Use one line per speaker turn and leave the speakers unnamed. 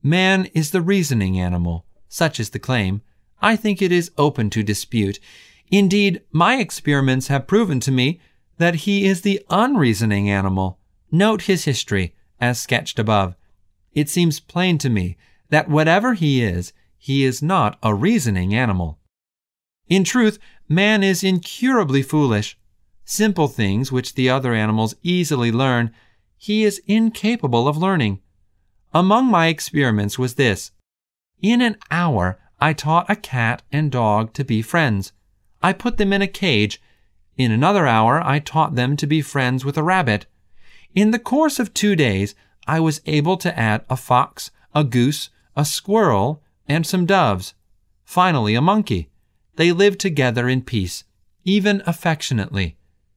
Man is the reasoning animal. Such is the claim. I think it is open to dispute. Indeed, my experiments have proven to me that he is the unreasoning animal. Note his history, as sketched above. It seems plain to me that whatever he is not a reasoning animal. In truth, man is incurably foolish. Simple things which the other animals easily learn, he is incapable of learning. Among my experiments was this. In an hour, I taught a cat and dog to be friends. I put them in a cage. In another hour, I taught them to be friends with a rabbit. In the course of 2 days, I was able to add a fox, a goose, a squirrel, and some doves. Finally, a monkey. They lived together in peace, even affectionately.